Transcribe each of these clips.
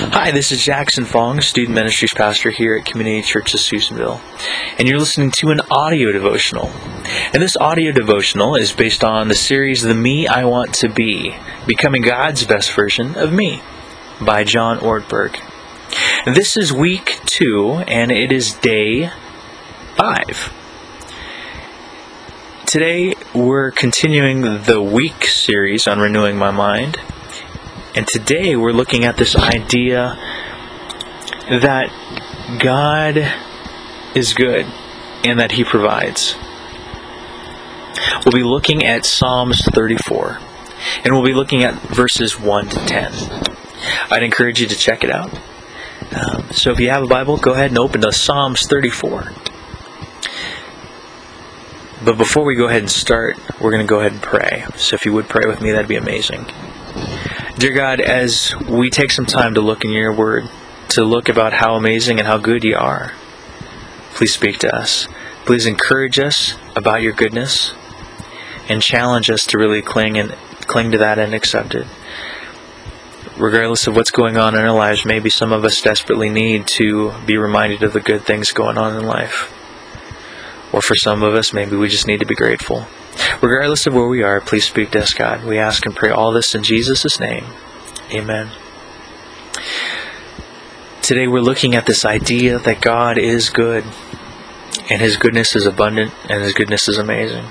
Hi, this is Jackson Fong, Student Ministries Pastor here at Community Church of Susanville, and you're listening to an audio devotional. And this audio devotional is based on the series The Me I Want to Be, Becoming God's Best Version of Me, by John Ortberg. This is week 2, and it is day 5. Today, we're continuing the week series on renewing my mind. And today we're looking at this idea that God is good and that He provides. We'll be looking at Psalms 34, and we'll be looking at verses 1 to 10. I'd encourage you to check it out. So if you have a Bible, go ahead and open to Psalms 34. But before we go ahead and start, we're going to go ahead and pray. So if you would pray with me, that'd be amazing. Dear God, as we take some time to look in your word, to look about how amazing and how good you are, please speak to us. Please encourage us about your goodness and challenge us to really cling to that and accept it. Regardless of what's going on in our lives, maybe some of us desperately need to be reminded of the good things going on in life. Or for some of us, maybe we just need to be grateful. Regardless of where we are, please speak to us, God. We ask and pray all this in Jesus' name. Amen. Today we're looking at this idea that God is good, and His goodness is abundant, and His goodness is amazing.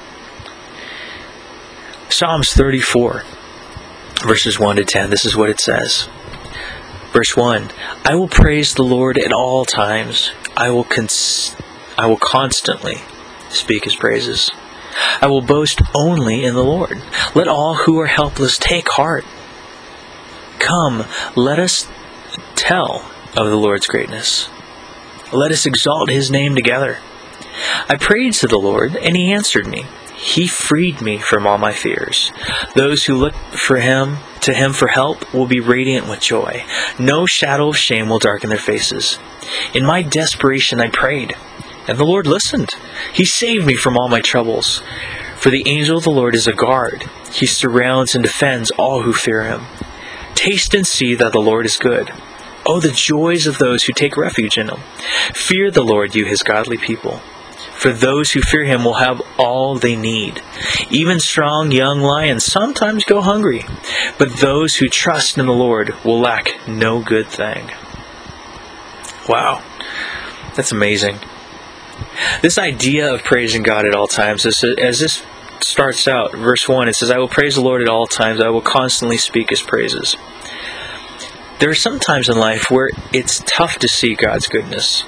Psalms 34, verses 1 to 10, this is what it says. Verse 1, I will praise the Lord at all times. I will constantly speak His praises. I will boast only in the Lord. Let all who are helpless take heart. Come, let us tell of the Lord's greatness. Let us exalt His name together. I prayed to the Lord, and He answered me. He freed me from all my fears. Those who look to Him for help will be radiant with joy. No shadow of shame will darken their faces. In my desperation I prayed, and the Lord listened. He saved me from all my troubles. For the angel of the Lord is a guard. He surrounds and defends all who fear Him. Taste and see that the Lord is good. Oh, the joys of those who take refuge in Him. Fear the Lord, you His godly people. For those who fear Him will have all they need. Even strong young lions sometimes go hungry, but those who trust in the Lord will lack no good thing. Wow, that's amazing. This idea of praising God at all times, as this starts out, verse 1, it says, I will praise the Lord at all times. I will constantly speak His praises. There are some times in life where it's tough to see God's goodness.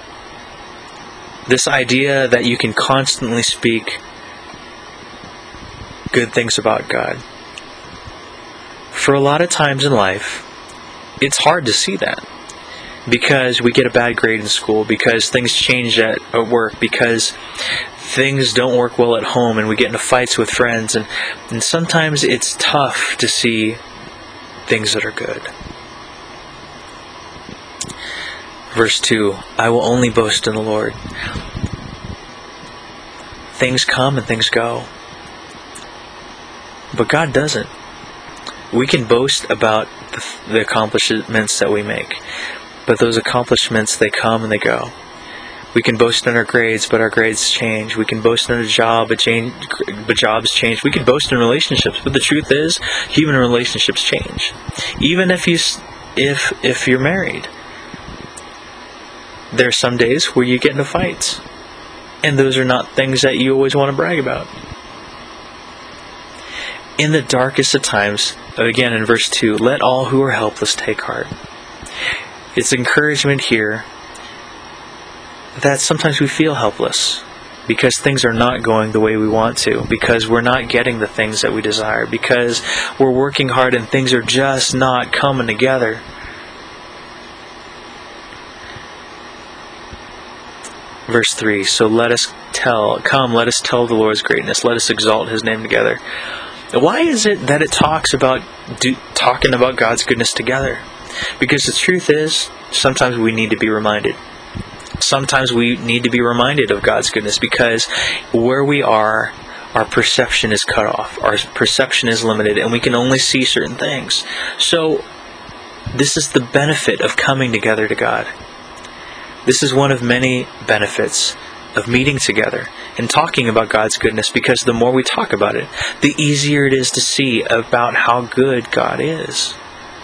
This idea that you can constantly speak good things about God. For a lot of times in life, it's hard to see that. Because we get a bad grade in school, because things change at work, because things don't work well at home and we get into fights with friends, and sometimes it's tough to see things that are good. Verse 2, I will only boast in the Lord. Things come and things go. But God doesn't. We can boast about the accomplishments that we make. But those accomplishments, they come and they go. We can boast in our grades, but our grades change. We can boast in a job, but jobs change. We can boast in relationships, but the truth is, human relationships change. Even if you're married, there are some days where you get into fights, and those are not things that you always want to brag about. In the darkest of times, again in verse 2, let all who are helpless take heart. It's encouragement here that sometimes we feel helpless because things are not going the way we want to, because we're not getting the things that we desire, because we're working hard and things are just not coming together. Verse 3, so let us tell the Lord's greatness, let us exalt His name together. Why is it that it talks about talking about God's goodness together? Because the truth is, sometimes we need to be reminded. Sometimes we need to be reminded of God's goodness, because where we are, our perception is cut off. Our perception is limited, and we can only see certain things. So This is the benefit of coming together to God. This is one of many benefits of meeting together and talking about God's goodness, because the more we talk about it, the easier it is to see about how good God is.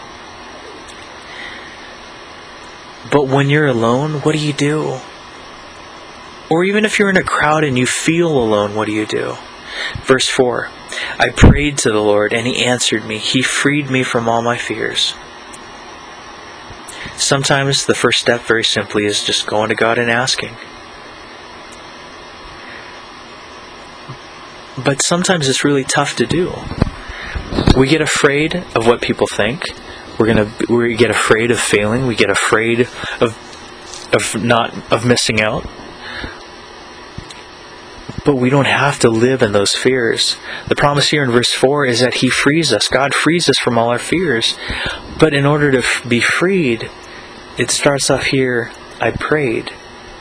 But when you're alone, what do you do? Or even if you're in a crowd and you feel alone, what do you do? Verse 4, I prayed to the Lord, and He answered me. He freed me from all my fears. Sometimes the first step, very simply, is just going to God and asking. But sometimes it's really tough to do. We get afraid of what people think. We get afraid of failing. We get afraid of missing out. But we don't have to live in those fears. The promise here in verse 4 is that He frees us. God frees us from all our fears. But in order to be freed, it starts off here, I prayed.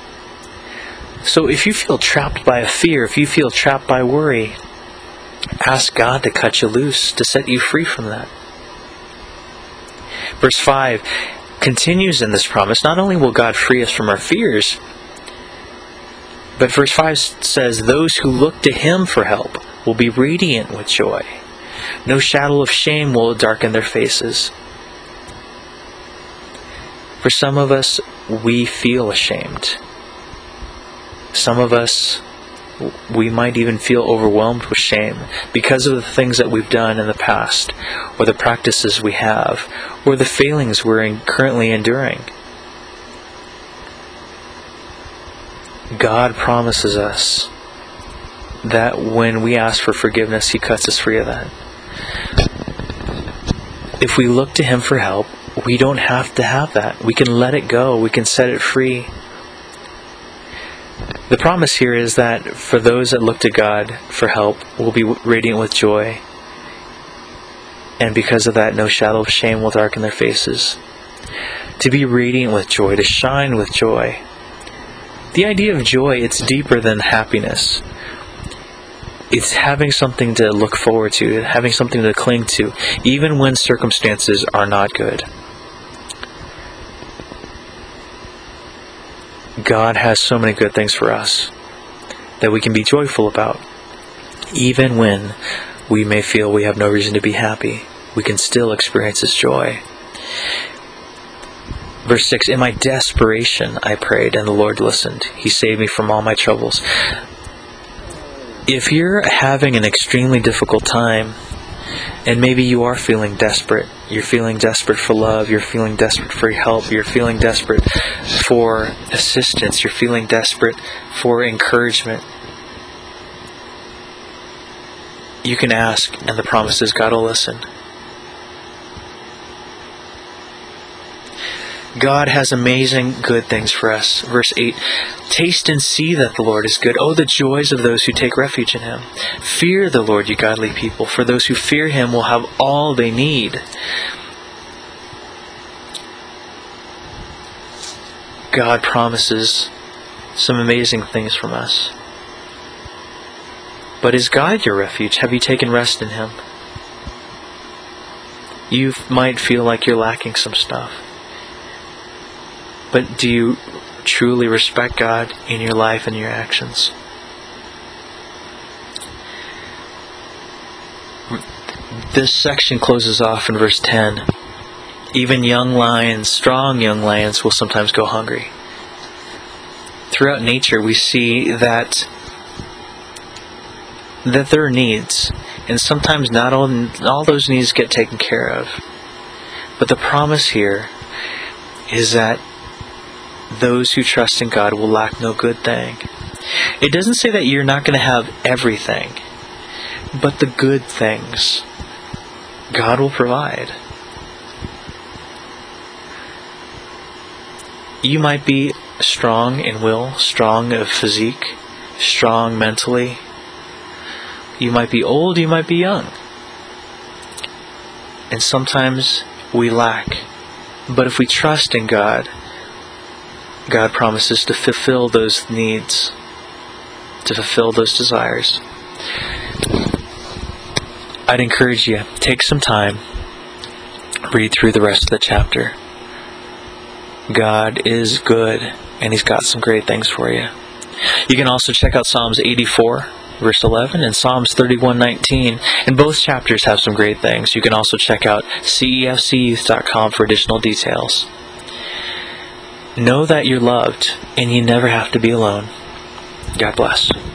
So if you feel trapped by a fear, if you feel trapped by worry, ask God to cut you loose, to set you free from that. Verse 5 continues in this promise. Not only will God free us from our fears, but verse 5 says, those who look to Him for help will be radiant with joy. No shadow of shame will darken their faces. For some of us, we feel ashamed. Some of us, we might even feel overwhelmed with shame because of the things that we've done in the past, or the practices we have, or the failings we're currently enduring. God promises us that when we ask for forgiveness, He cuts us free of that. If we look to Him for help, we don't have to have that. We can let it go. We can set it free. The promise here is that for those that look to God for help, we'll be radiant with joy. And because of that, no shadow of shame will darken their faces. To be radiant with joy, to shine with joy. The idea of joy, it's deeper than happiness. It's having something to look forward to, having something to cling to, even when circumstances are not good. God has so many good things for us that we can be joyful about. Even when we may feel we have no reason to be happy, we can still experience His joy. Verse 6, in my desperation I prayed, and the Lord listened. He saved me from all my troubles. If you're having an extremely difficult time, and maybe you are feeling desperate, you're feeling desperate for love, you're feeling desperate for help, you're feeling desperate for assistance, you're feeling desperate for encouragement, you can ask, and the promise is God will listen. God has amazing good things for us. Verse 8, taste and see that the Lord is good. Oh, the joys of those who take refuge in Him. Fear the Lord, you godly people, for those who fear Him will have all they need. God promises some amazing things from us. But is God your refuge? Have you taken rest in Him? You might feel like you're lacking some stuff. But do you truly respect God in your life and your actions? This section closes off in verse 10. Even young lions, strong young lions, will sometimes go hungry. Throughout nature we see that there are needs, and sometimes not all those needs get taken care of. But the promise here is that those who trust in God will lack no good thing. It doesn't say that you're not going to have everything, but the good things God will provide. You might be strong in will, strong of physique, strong mentally. You might be old, you might be young. And sometimes we lack. But if we trust in God, God promises to fulfill those needs, to fulfill those desires. I'd encourage you, take some time, read through the rest of the chapter. God is good, and He's got some great things for you. You can also check out Psalms 84, verse 11, and Psalms 31:19, and both chapters have some great things. You can also check out cefcyouth.com for additional details. Know that you're loved, and you never have to be alone. God bless.